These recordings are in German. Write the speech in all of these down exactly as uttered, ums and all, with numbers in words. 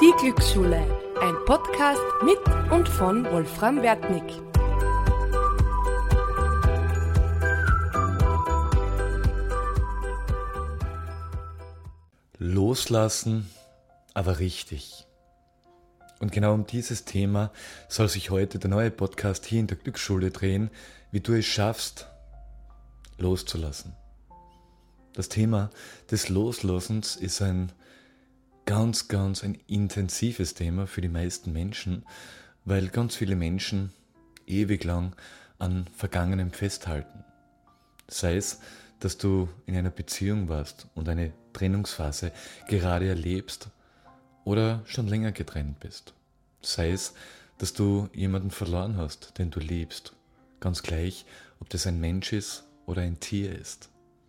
Die Glücksschule, ein Podcast mit und von Wolfram Wertnick. Loslassen, aber richtig. Und genau um dieses Thema soll sich heute der neue Podcast hier in der Glücksschule drehen, wie du es schaffst, loszulassen. Das Thema des Loslassens ist ein ganz, ganz ein intensives Thema für die meisten Menschen, weil ganz viele Menschen ewig lang an Vergangenem festhalten. Sei es, dass du in einer Beziehung warst und eine Trennungsphase gerade erlebst oder schon länger getrennt bist. Sei es, dass du jemanden verloren hast, den du liebst, ganz gleich, ob das ein Mensch ist oder ein Tier ist.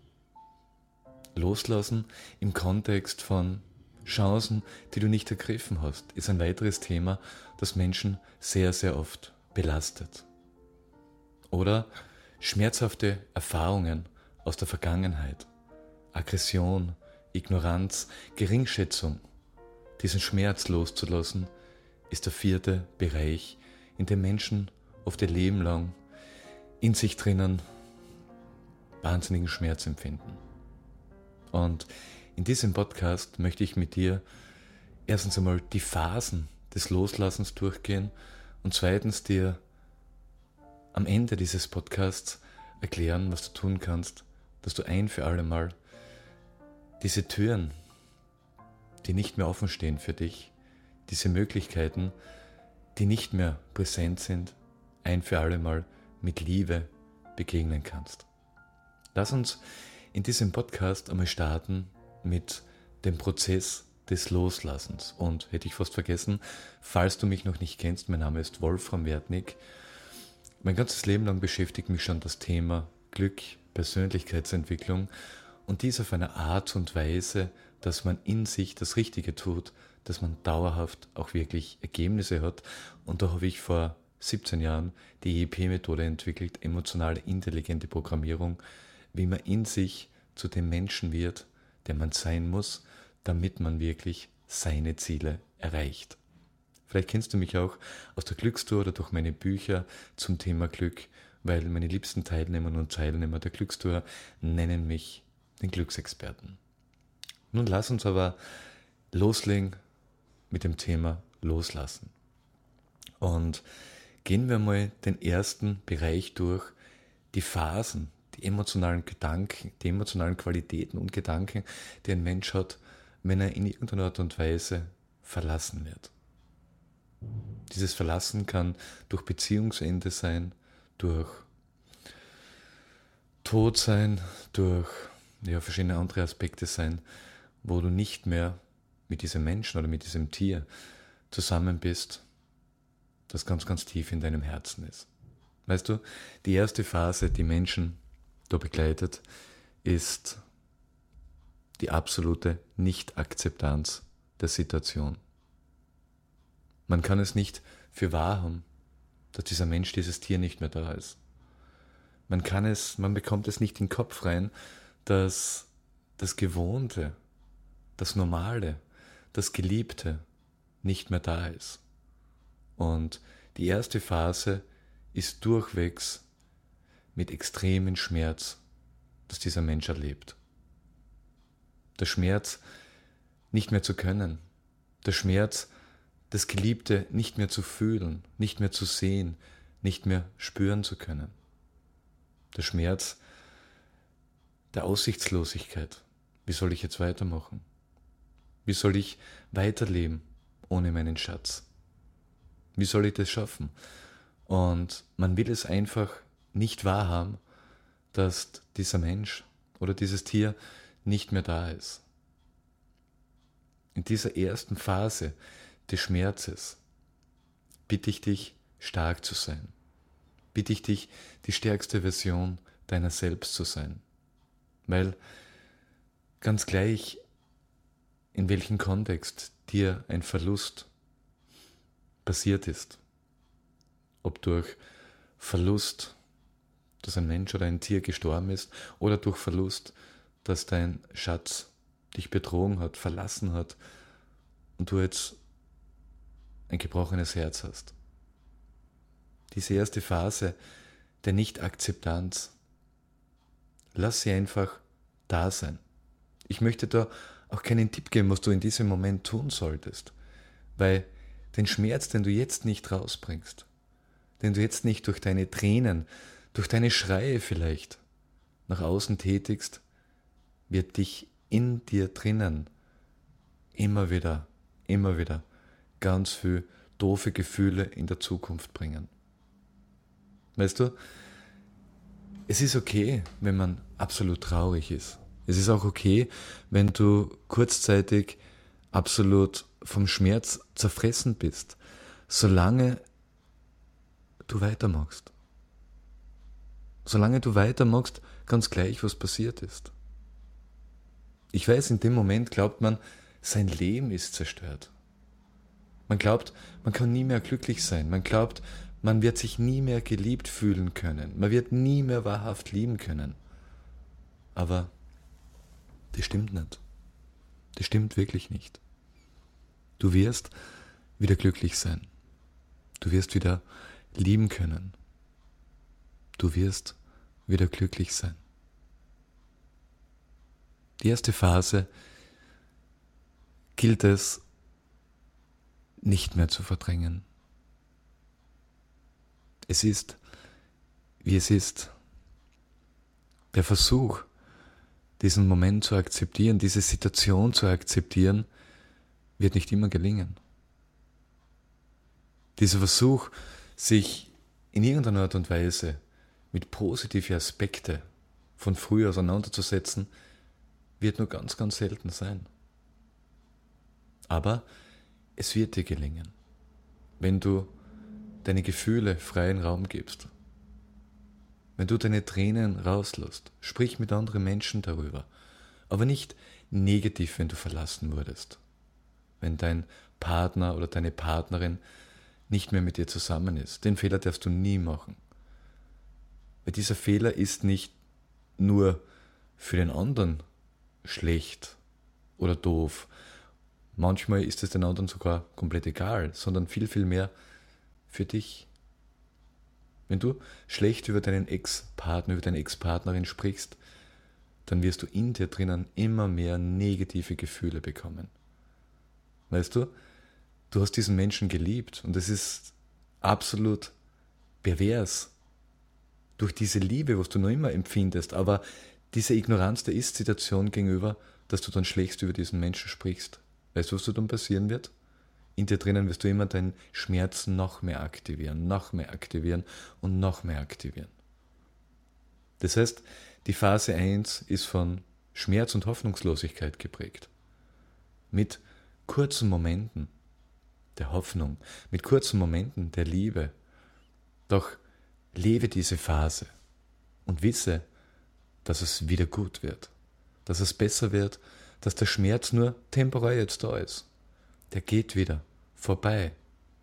Loslassen im Kontext von Chancen, die du nicht ergriffen hast, ist ein weiteres Thema, das Menschen sehr, sehr oft belastet. Oder schmerzhafte Erfahrungen aus der Vergangenheit, Aggression, Ignoranz, Geringschätzung. Diesen Schmerz loszulassen, ist der vierte Bereich, in dem Menschen oft ihr Leben lang in sich drinnen wahnsinnigen Schmerz empfinden. Und in diesem Podcast möchte ich mit dir erstens einmal die Phasen des Loslassens durchgehen und zweitens dir am Ende dieses Podcasts erklären, was du tun kannst, dass du ein für alle Mal diese Türen, die nicht mehr offen stehen für dich, diese Möglichkeiten, die nicht mehr präsent sind, ein für alle Mal mit Liebe begegnen kannst. Lass uns in diesem Podcast einmal starten mit dem Prozess des Loslassens. Und hätte ich fast vergessen, falls du mich noch nicht kennst, mein Name ist Wolfram Wertnick. Mein ganzes Leben lang beschäftigt mich schon das Thema Glück, Persönlichkeitsentwicklung und dies auf eine Art und Weise, dass man in sich das Richtige tut, dass man dauerhaft auch wirklich Ergebnisse hat. Und da habe ich vor siebzehn Jahren die E E P-Methode entwickelt, emotionale intelligente Programmierung, wie man in sich zu dem Menschen wird, der man sein muss, damit man wirklich seine Ziele erreicht. Vielleicht kennst du mich auch aus der Glückstour oder durch meine Bücher zum Thema Glück, weil meine liebsten Teilnehmerinnen und Teilnehmer der Glückstour nennen mich den Glücksexperten. Nun lass uns aber loslegen mit dem Thema Loslassen. Und gehen wir mal den ersten Bereich durch, die Phasen, die emotionalen Gedanken, die emotionalen Qualitäten und Gedanken, die ein Mensch hat, wenn er in irgendeiner Art und Weise verlassen wird. Dieses Verlassen kann durch Beziehungsende sein, durch Tod sein, durch ja, verschiedene andere Aspekte sein, wo du nicht mehr mit diesem Menschen oder mit diesem Tier zusammen bist, das ganz, ganz tief in deinem Herzen ist. Weißt du, die erste Phase, die Menschen da begleitet, ist die absolute Nicht-Akzeptanz der Situation. Man kann es nicht für wahr haben, dass dieser Mensch, dieses Tier nicht mehr da ist. Man kann es, man bekommt es nicht in den Kopf rein, dass das Gewohnte, das Normale, das Geliebte nicht mehr da ist. Und die erste Phase ist durchwegs mit extremen Schmerz, dass dieser Mensch erlebt. Der Schmerz, nicht mehr zu können. Der Schmerz, das Geliebte nicht mehr zu fühlen, nicht mehr zu sehen, nicht mehr spüren zu können. Der Schmerz der Aussichtslosigkeit. Wie soll ich jetzt weitermachen? Wie soll ich weiterleben ohne meinen Schatz? Wie soll ich das schaffen? Und man will es einfach nicht wahrhaben, dass dieser Mensch oder dieses Tier nicht mehr da ist. In dieser ersten Phase des Schmerzes bitte ich dich, stark zu sein. Bitte ich dich, die stärkste Version deiner selbst zu sein. Weil ganz gleich, in welchem Kontext dir ein Verlust passiert ist, ob durch Verlust, dass ein Mensch oder ein Tier gestorben ist, oder durch Verlust, dass dein Schatz dich betrogen hat, verlassen hat und du jetzt ein gebrochenes Herz hast. Diese erste Phase der Nicht-Akzeptanz, lass sie einfach da sein. Ich möchte da auch keinen Tipp geben, was du in diesem Moment tun solltest, weil den Schmerz, den du jetzt nicht rausbringst, den du jetzt nicht durch deine Tränen, durch deine Schreie vielleicht nach außen tätigst, wird dich in dir drinnen immer wieder, immer wieder ganz viel doofe Gefühle in der Zukunft bringen. Weißt du, es ist okay, wenn man absolut traurig ist. Es ist auch okay, wenn du kurzzeitig absolut vom Schmerz zerfressen bist, solange du weitermachst. Solange du weitermachst, ganz gleich, was passiert ist. Ich weiß, in dem Moment glaubt man, sein Leben ist zerstört. Man glaubt, man kann nie mehr glücklich sein. Man glaubt, man wird sich nie mehr geliebt fühlen können. Man wird nie mehr wahrhaft lieben können. Aber das stimmt nicht. Das stimmt wirklich nicht. Du wirst wieder glücklich sein. Du wirst wieder lieben können. Du wirst wieder glücklich sein. Die erste Phase gilt es nicht mehr zu verdrängen. Es ist, wie es ist. Der Versuch, diesen Moment zu akzeptieren, diese Situation zu akzeptieren, wird nicht immer gelingen. Dieser Versuch, sich in irgendeiner Art und Weise mit positiven Aspekten von früher auseinanderzusetzen, wird nur ganz, ganz selten sein. Aber es wird dir gelingen, wenn du deine Gefühle freien Raum gibst. Wenn du deine Tränen rauslässt, sprich mit anderen Menschen darüber. Aber nicht negativ, wenn du verlassen wurdest. Wenn dein Partner oder deine Partnerin nicht mehr mit dir zusammen ist. Den Fehler darfst du nie machen. Weil dieser Fehler ist nicht nur für den anderen schlecht oder doof. Manchmal ist es den anderen sogar komplett egal, sondern viel, viel mehr für dich. Wenn du schlecht über deinen Ex-Partner, über deine Ex-Partnerin sprichst, dann wirst du in dir drinnen immer mehr negative Gefühle bekommen. Weißt du, du hast diesen Menschen geliebt und es ist absolut pervers durch diese Liebe, was du noch immer empfindest, aber diese Ignoranz der Ist-Situation gegenüber, dass du dann schlecht über diesen Menschen sprichst. Weißt du, was dann passieren wird? In dir drinnen wirst du immer deinen Schmerz noch mehr aktivieren, noch mehr aktivieren und noch mehr aktivieren. Das heißt, die Phase eins ist von Schmerz und Hoffnungslosigkeit geprägt. Mit kurzen Momenten der Hoffnung, mit kurzen Momenten der Liebe. Doch lebe diese Phase und wisse, dass es wieder gut wird, dass es besser wird, dass der Schmerz nur temporär jetzt da ist. Der geht wieder vorbei.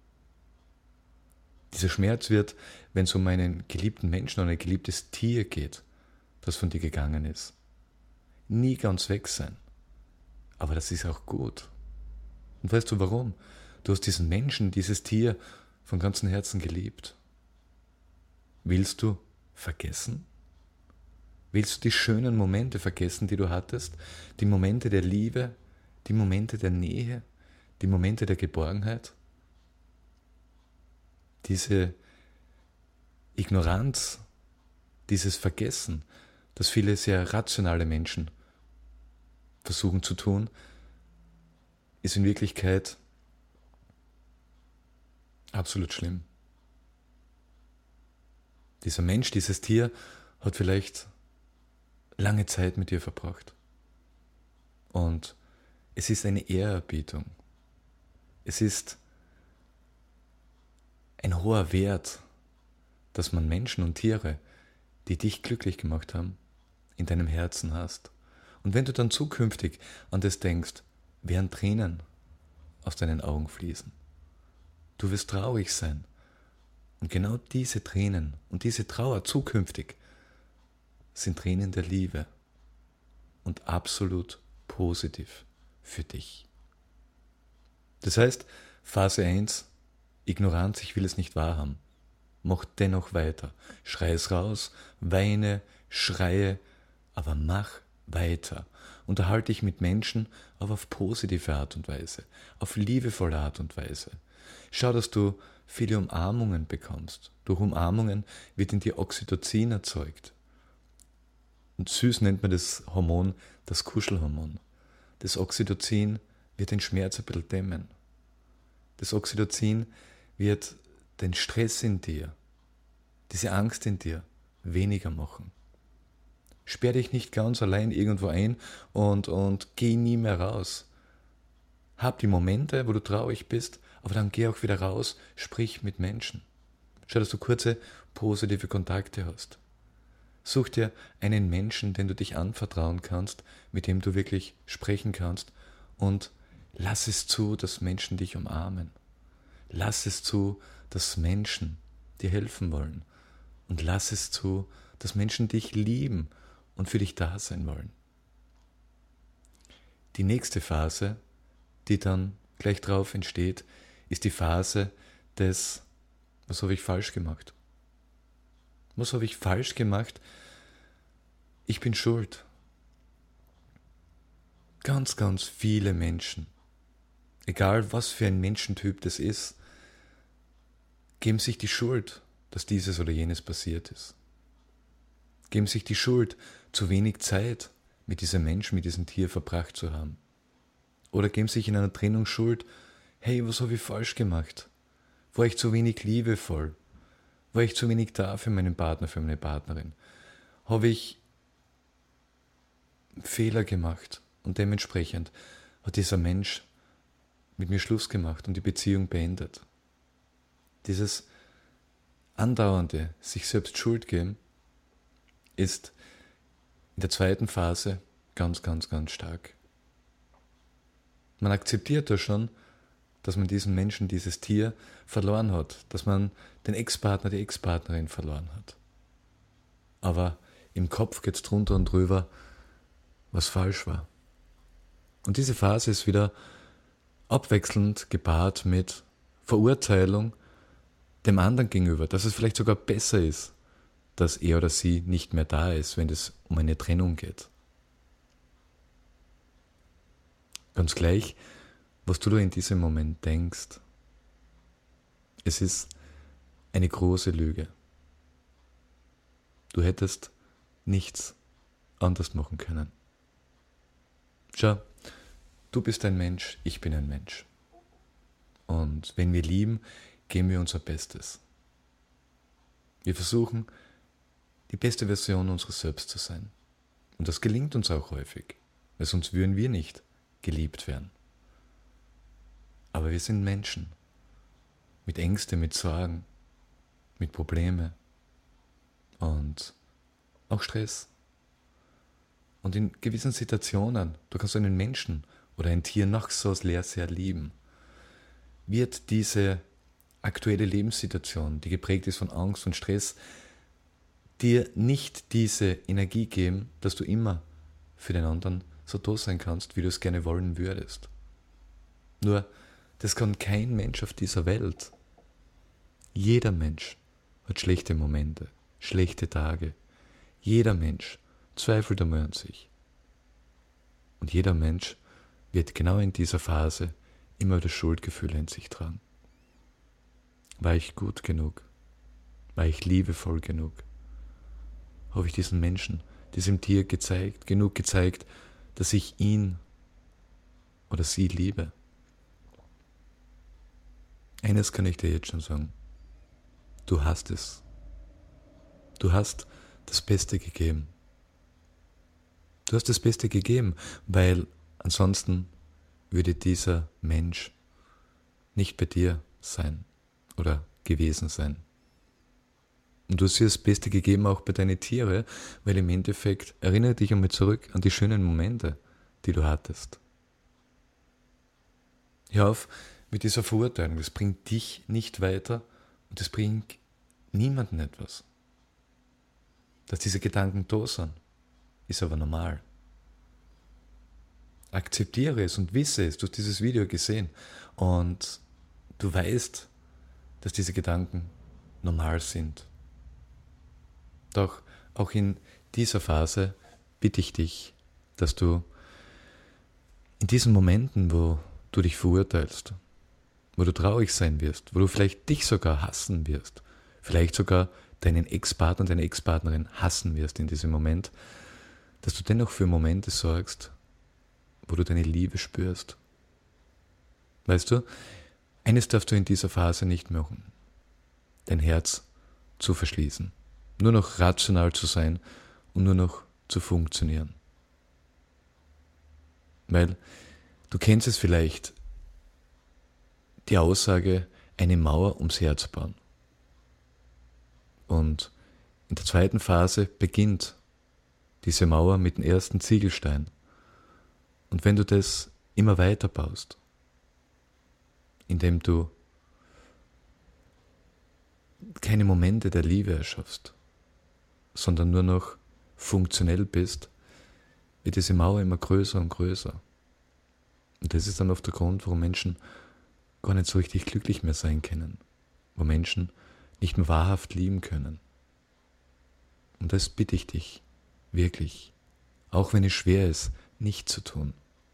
Dieser Schmerz wird, wenn es um einen geliebten Menschen oder ein geliebtes Tier geht, das von dir gegangen ist, nie ganz weg sein. Aber das ist auch gut. Und weißt du warum? Du hast diesen Menschen, dieses Tier von ganzem Herzen geliebt. Willst du vergessen? Willst du die schönen Momente vergessen, die du hattest? Die Momente der Liebe, die Momente der Nähe, die Momente der Geborgenheit? Diese Ignoranz, dieses Vergessen, das viele sehr rationale Menschen versuchen zu tun, ist in Wirklichkeit absolut schlimm. Dieser Mensch, dieses Tier hat vielleicht lange Zeit mit dir verbracht. Und es ist eine Ehrerbietung. Es ist ein hoher Wert, dass man Menschen und Tiere, die dich glücklich gemacht haben, in deinem Herzen hast. Und wenn du dann zukünftig an das denkst, werden Tränen aus deinen Augen fließen. Du wirst traurig sein. Und genau diese Tränen und diese Trauer zukünftig sind Tränen der Liebe und absolut positiv für dich. Das heißt, Phase eins, Ignoranz, ich will es nicht wahrhaben. Mach dennoch weiter. Schrei es raus, weine, schreie, aber mach weiter. Unterhalte dich mit Menschen, aber auf positive Art und Weise, auf liebevolle Art und Weise. Schau, dass du viele Umarmungen bekommst. Durch Umarmungen wird in dir Oxytocin erzeugt. Und süß nennt man das Hormon das Kuschelhormon. Das Oxytocin wird den Schmerz ein bisschen dämmen. Das Oxytocin wird den Stress in dir, diese Angst in dir weniger machen. Sperr dich nicht ganz allein irgendwo ein und, und geh nie mehr raus. Hab die Momente, wo du traurig bist, aber dann geh auch wieder raus, sprich mit Menschen. Schau, dass du kurze positive Kontakte hast. Such dir einen Menschen, den du dich anvertrauen kannst, mit dem du wirklich sprechen kannst, und lass es zu, dass Menschen dich umarmen. Lass es zu, dass Menschen dir helfen wollen. Und lass es zu, dass Menschen dich lieben und für dich da sein wollen. Die nächste Phase, die dann gleich drauf entsteht, ist die Phase des, was habe ich falsch gemacht? Was habe ich falsch gemacht? Ich bin schuld. Ganz, ganz viele Menschen, egal was für ein Menschentyp das ist, geben sich die Schuld, dass dieses oder jenes passiert ist. Geben sich die Schuld, zu wenig Zeit mit diesem Menschen, mit diesem Tier verbracht zu haben. Oder geben sich in einer Trennung Schuld, hey, was habe ich falsch gemacht? War ich zu wenig liebevoll? War ich zu wenig da für meinen Partner, für meine Partnerin? Habe ich Fehler gemacht und dementsprechend hat dieser Mensch mit mir Schluss gemacht und die Beziehung beendet. Dieses andauernde sich selbst Schuld geben ist in der zweiten Phase ganz, ganz, ganz stark. Man akzeptiert da schon, dass man diesen Menschen, dieses Tier verloren hat, dass man den Ex-Partner, die Ex-Partnerin verloren hat. Aber im Kopf geht es drunter und drüber, was falsch war. Und diese Phase ist wieder abwechselnd gepaart mit Verurteilung dem anderen gegenüber, dass es vielleicht sogar besser ist, dass er oder sie nicht mehr da ist, wenn es um eine Trennung geht. Ganz gleich, was du da in diesem Moment denkst. Es ist eine große Lüge. Du hättest nichts anders machen können. Schau, du bist ein Mensch, ich bin ein Mensch. Und wenn wir lieben, geben wir unser Bestes. Wir versuchen, die beste Version unseres Selbst zu sein. Und das gelingt uns auch häufig, weil sonst würden wir nicht geliebt werden. Aber wir sind Menschen. Mit Ängste, mit Sorgen, mit Problemen und auch Stress. Und in gewissen Situationen, du kannst einen Menschen oder ein Tier noch so sehr, sehr lieben, wird diese aktuelle Lebenssituation, die geprägt ist von Angst und Stress, dir nicht diese Energie geben, dass du immer für den anderen so da sein kannst, wie du es gerne wollen würdest. Nur, das kann kein Mensch auf dieser Welt. Jeder Mensch hat schlechte Momente, schlechte Tage. Jeder Mensch zweifelt einmal an sich. Und jeder Mensch wird genau in dieser Phase immer das Schuldgefühl in sich tragen. War ich gut genug? War ich liebevoll genug? Habe ich diesen Menschen, diesem Tier gezeigt, genug gezeigt, dass ich ihn oder sie liebe? Eines kann ich dir jetzt schon sagen. Du hast es. Du hast das Beste gegeben. Du hast das Beste gegeben, weil ansonsten würde dieser Mensch nicht bei dir sein oder gewesen sein. Und du hast dir das Beste gegeben auch bei deinen Tieren, weil im Endeffekt erinnere dich einmal zurück an die schönen Momente, die du hattest. Hör auf mit dieser Verurteilung, das bringt dich nicht weiter und das bringt niemandem etwas. Dass diese Gedanken da sind, ist aber normal. Akzeptiere es und wisse es, du hast dieses Video gesehen und du weißt, dass diese Gedanken normal sind. Doch auch in dieser Phase bitte ich dich, dass du in diesen Momenten, wo du dich verurteilst, wo du traurig sein wirst, wo du vielleicht dich sogar hassen wirst, vielleicht sogar deinen Ex-Partner, deine Ex-Partnerin hassen wirst in diesem Moment, dass du dennoch für Momente sorgst, wo du deine Liebe spürst. Weißt du, eines darfst du in dieser Phase nicht machen, dein Herz zu verschließen, nur noch rational zu sein und nur noch zu funktionieren. Weil du kennst es vielleicht, die Aussage, eine Mauer ums Herz bauen. Und in der zweiten Phase beginnt diese Mauer mit dem ersten Ziegelstein. Und wenn du das immer weiter baust, indem du keine Momente der Liebe erschaffst, sondern nur noch funktionell bist, wird diese Mauer immer größer und größer. Und das ist dann oft der Grund, warum Menschen gar nicht so richtig glücklich mehr sein können, wo Menschen nicht mehr wahrhaft lieben können. Und das bitte ich dich, wirklich, auch wenn es schwer ist, nicht zu tun.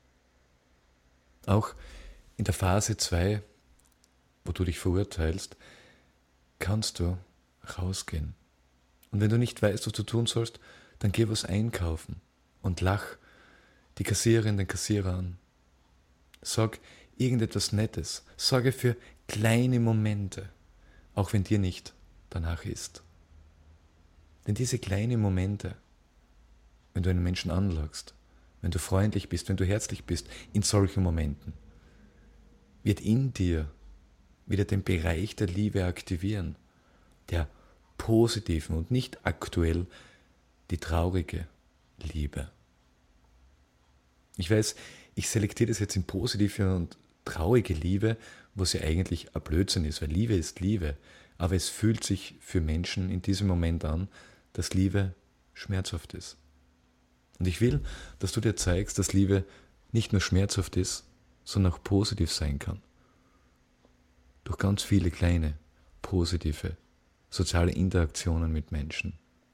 Auch in der Phase zwei, wo du dich verurteilst, kannst du rausgehen. Und wenn du nicht weißt, was du tun sollst, dann geh was einkaufen und lach die Kassiererin, den Kassierer an. Sag irgendetwas Nettes. Sorge für kleine Momente, auch wenn dir nicht danach ist. Denn diese kleinen Momente, wenn du einen Menschen anlachst, wenn du freundlich bist, wenn du herzlich bist, in solchen Momenten, wird in dir wieder den Bereich der Liebe aktivieren, der positiven und nicht aktuell die traurige Liebe. Ich weiß, ich selektiere das jetzt in positive und traurige Liebe, was ja eigentlich ein Blödsinn ist, weil Liebe ist Liebe, aber es fühlt sich für Menschen in diesem Moment an, dass Liebe schmerzhaft ist. Und ich will, dass du dir zeigst, dass Liebe nicht nur schmerzhaft ist, sondern auch positiv sein kann. Durch ganz viele kleine, positive, soziale Interaktionen mit Menschen.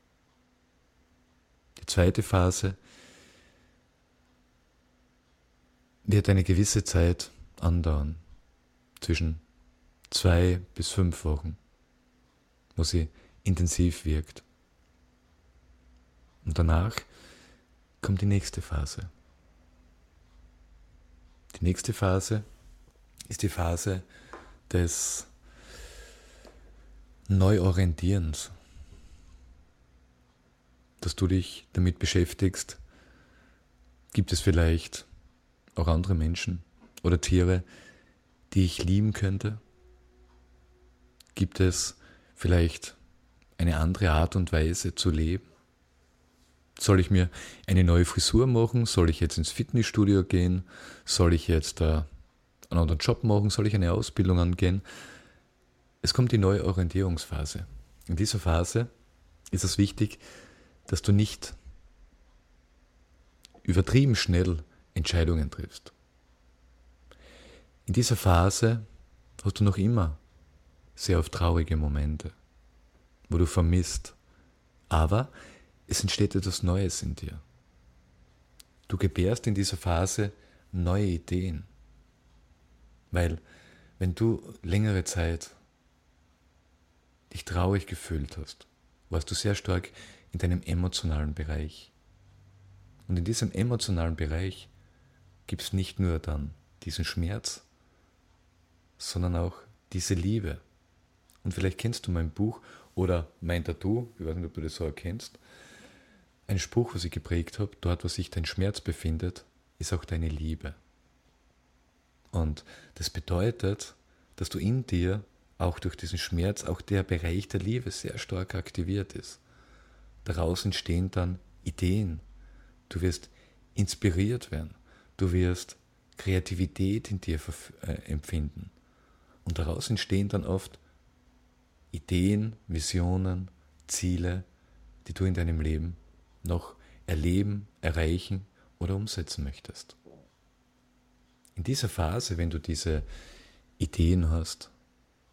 Die zweite Phase wird eine gewisse Zeit andauern, zwischen zwei bis fünf Wochen, wo sie intensiv wirkt. Und danach kommt die nächste Phase. Die nächste Phase ist die Phase des Neuorientierens, dass du dich damit beschäftigst, gibt es vielleicht auch andere Menschen oder Tiere, die ich lieben könnte? Gibt es vielleicht eine andere Art und Weise zu leben? Soll ich mir eine neue Frisur machen? Soll ich jetzt ins Fitnessstudio gehen? Soll ich jetzt äh, einen anderen Job machen? Soll ich eine Ausbildung angehen? Es kommt die neue Orientierungsphase. In dieser Phase ist es wichtig, dass du nicht übertrieben schnell Entscheidungen triffst. In dieser Phase hast du noch immer sehr oft traurige Momente, wo du vermisst, aber es entsteht etwas Neues in dir. Du gebärst in dieser Phase neue Ideen, weil wenn du längere Zeit dich traurig gefühlt hast, warst du sehr stark in deinem emotionalen Bereich. Und in diesem emotionalen Bereich gibt es nicht nur dann diesen Schmerz, sondern auch diese Liebe. Und vielleicht kennst du mein Buch oder mein Tattoo, ich weiß nicht, ob du das so erkennst, ein Spruch, was ich geprägt habe: dort, wo sich dein Schmerz befindet, ist auch deine Liebe. Und das bedeutet, dass du in dir auch durch diesen Schmerz, auch der Bereich der Liebe sehr stark aktiviert ist. Daraus entstehen dann Ideen. Du wirst inspiriert werden. Du wirst Kreativität in dir äh, empfinden. Und daraus entstehen dann oft Ideen, Visionen, Ziele, die du in deinem Leben noch erleben, erreichen oder umsetzen möchtest. In dieser Phase, wenn du diese Ideen hast,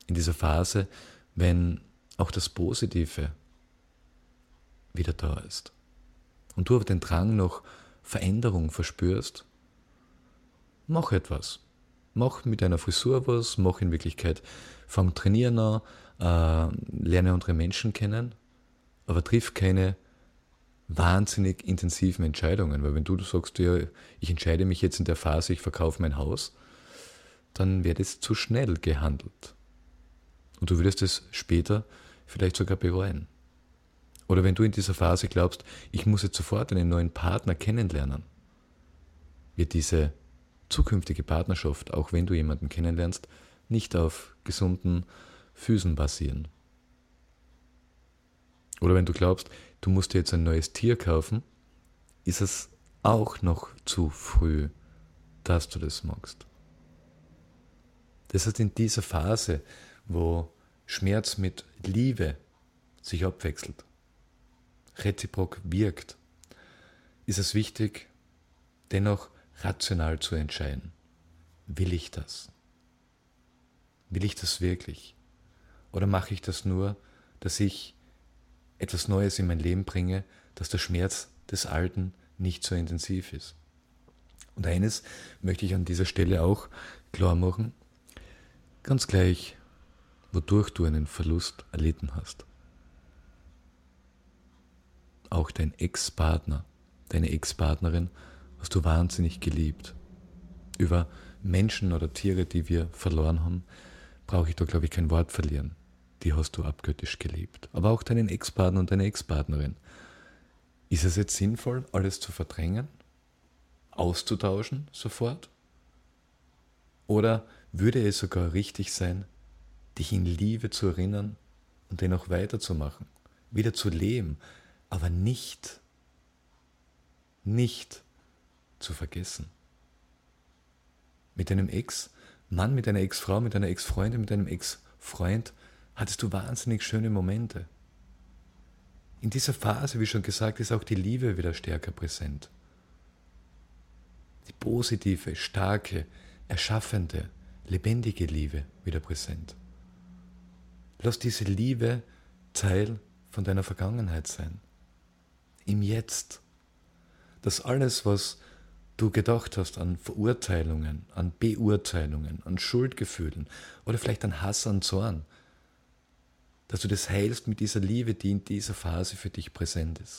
in dieser Phase, wenn auch das Positive wieder da ist. Und du aber den Drang nach Veränderung verspürst, mach etwas. Mach mit deiner Frisur was, mach in Wirklichkeit, fang trainieren an, äh, lerne andere Menschen kennen, aber triff keine wahnsinnig intensiven Entscheidungen, weil wenn du sagst, ja, ich entscheide mich jetzt in der Phase, ich verkaufe mein Haus, dann wird es zu schnell gehandelt. Und du würdest es später vielleicht sogar bereuen. Oder wenn du in dieser Phase glaubst, ich muss jetzt sofort einen neuen Partner kennenlernen, wird diese zukünftige Partnerschaft, auch wenn du jemanden kennenlernst, nicht auf gesunden Füßen basieren. Oder wenn du glaubst, du musst dir jetzt ein neues Tier kaufen, ist es auch noch zu früh, dass du das magst. Das heißt, in dieser Phase, wo Schmerz mit Liebe sich abwechselt, reziprok wirkt, ist es wichtig, dennoch rational zu entscheiden. Will ich das? Will ich das wirklich? Oder mache ich das nur, dass ich etwas Neues in mein Leben bringe, dass der Schmerz des Alten nicht so intensiv ist? Und eines möchte ich an dieser Stelle auch klar machen, ganz gleich, wodurch du einen Verlust erlitten hast. Auch dein Ex-Partner, deine Ex-Partnerin hast du wahnsinnig geliebt. Über Menschen oder Tiere, die wir verloren haben, brauche ich da, glaube ich, kein Wort verlieren. Die hast du abgöttisch geliebt. Aber auch deinen Ex-Partner und deine Ex-Partnerin. Ist es jetzt sinnvoll, alles zu verdrängen? Auszutauschen sofort? Oder würde es sogar richtig sein, dich in Liebe zu erinnern und dennoch weiterzumachen, wieder zu leben, aber nicht, nicht zu vergessen? Mit deinem Ex-Mann, mit deiner Ex-Frau, mit deiner Ex-Freundin, mit deinem Ex-Freund hattest du wahnsinnig schöne Momente. In dieser Phase, wie schon gesagt, ist auch die Liebe wieder stärker präsent. Die positive, starke, erschaffende, lebendige Liebe wieder präsent. Lass diese Liebe Teil von deiner Vergangenheit sein. Im Jetzt. Dass alles, was du gedacht hast an Verurteilungen, an Beurteilungen, an Schuldgefühlen oder vielleicht an Hass, an Zorn, dass du das heilst mit dieser Liebe, die in dieser Phase für dich präsent ist.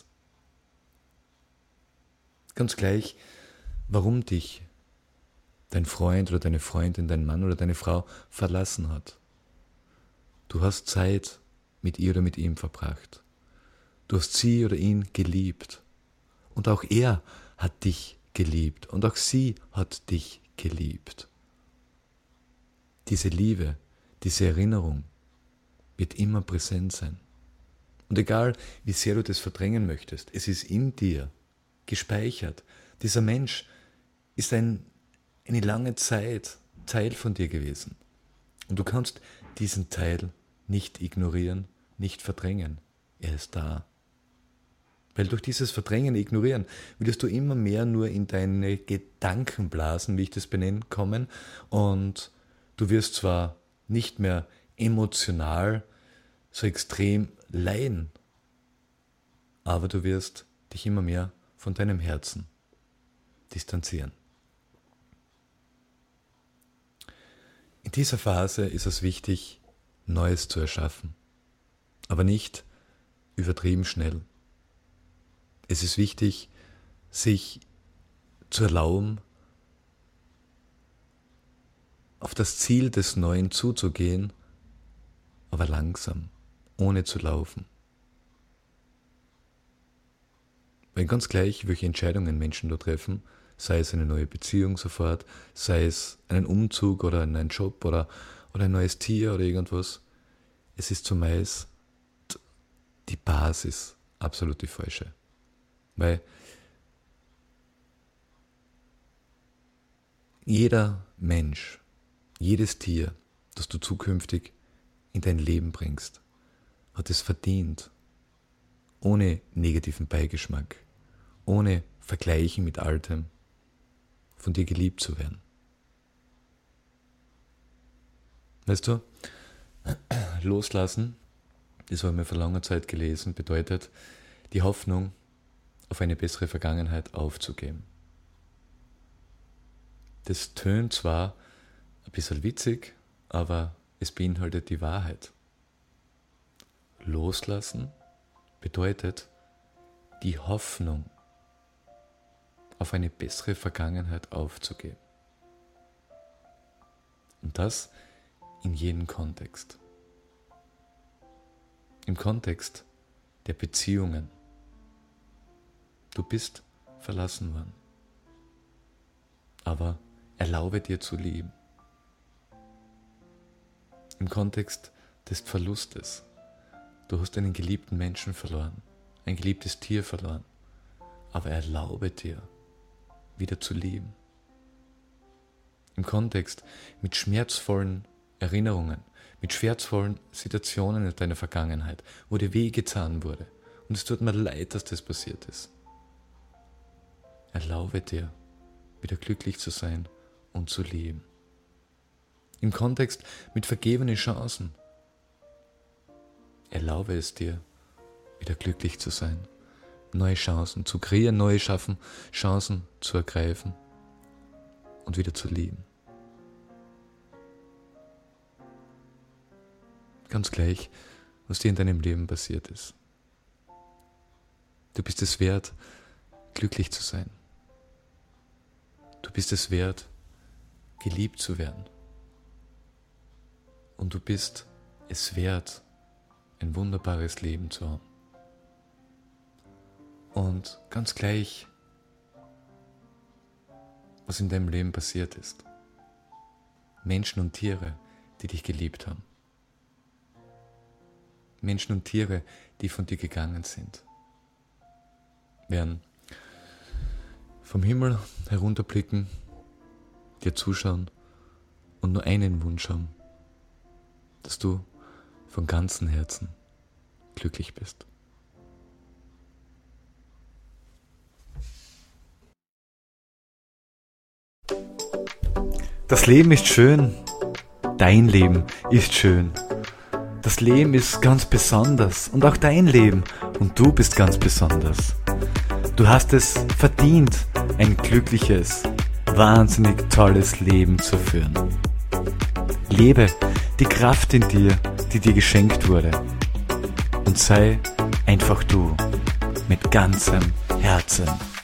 Ganz gleich, warum dich dein Freund oder deine Freundin, dein Mann oder deine Frau verlassen hat. Du hast Zeit mit ihr oder mit ihm verbracht. Du hast sie oder ihn geliebt. Und auch er hat dich geliebt. Und auch sie hat dich geliebt. Diese Liebe, diese Erinnerung wird immer präsent sein. Und egal, wie sehr du das verdrängen möchtest, es ist in dir gespeichert. Dieser Mensch ist ein, eine lange Zeit Teil von dir gewesen. Und du kannst diesen Teil nicht ignorieren, nicht verdrängen. Er ist da. Weil durch dieses Verdrängen, Ignorieren, würdest du immer mehr nur in deine Gedankenblasen, wie ich das benennen, kommen. Und du wirst zwar nicht mehr emotional so extrem leiden, aber du wirst dich immer mehr von deinem Herzen distanzieren. In dieser Phase ist es wichtig, Neues zu erschaffen, aber nicht übertrieben schnell. Es ist wichtig, sich zu erlauben, auf das Ziel des Neuen zuzugehen, aber langsam, ohne zu laufen. Weil ganz gleich, welche Entscheidungen Menschen da treffen, sei es eine neue Beziehung sofort, sei es einen Umzug oder einen neuen Job oder, oder ein neues Tier oder irgendwas, es ist zumeist die Basis absolut die falsche. Weil jeder Mensch, jedes Tier, das du zukünftig in dein Leben bringst, hat es verdient, ohne negativen Beigeschmack, ohne Vergleichen mit Altem, von dir geliebt zu werden. Weißt du, Loslassen, das habe ich mir vor langer Zeit gelesen, bedeutet, die Hoffnung auf eine bessere Vergangenheit aufzugeben. Das tönt zwar ein bisschen witzig, aber es beinhaltet die Wahrheit. Loslassen bedeutet, die Hoffnung auf eine bessere Vergangenheit aufzugeben. Und das in jedem Kontext. Im Kontext der Beziehungen. Du bist verlassen worden. Aber erlaube dir zu lieben. Im Kontext des Verlustes. Du hast einen geliebten Menschen verloren, ein geliebtes Tier verloren. Aber erlaube dir, wieder zu lieben. Im Kontext mit schmerzvollen Erinnerungen, mit schmerzvollen Situationen in deiner Vergangenheit, wo dir wehgetan wurde. Und es tut mir leid, dass das passiert ist. Erlaube dir, wieder glücklich zu sein und zu lieben. Im Kontext mit vergebenen Chancen. Erlaube es dir, wieder glücklich zu sein, neue Chancen zu kreieren, neue schaffen, Chancen zu ergreifen und wieder zu lieben. Ganz gleich, was dir in deinem Leben passiert ist. Du bist es wert, glücklich zu sein. Du bist es wert, geliebt zu werden. Und du bist es wert, ein wunderbares Leben zu haben. Und ganz gleich, was in deinem Leben passiert ist. Menschen und Tiere, die dich geliebt haben. Menschen und Tiere, die von dir gegangen sind, werden vom Himmel herunterblicken, dir zuschauen und nur einen Wunsch haben, dass du von ganzem Herzen glücklich bist. Das Leben ist schön. Dein Leben ist schön. Das Leben ist ganz besonders und auch dein Leben und du bist ganz besonders. Du hast es verdient, ein glückliches, wahnsinnig tolles Leben zu führen. Lebe die Kraft in dir, die dir geschenkt wurde und sei einfach du mit ganzem Herzen.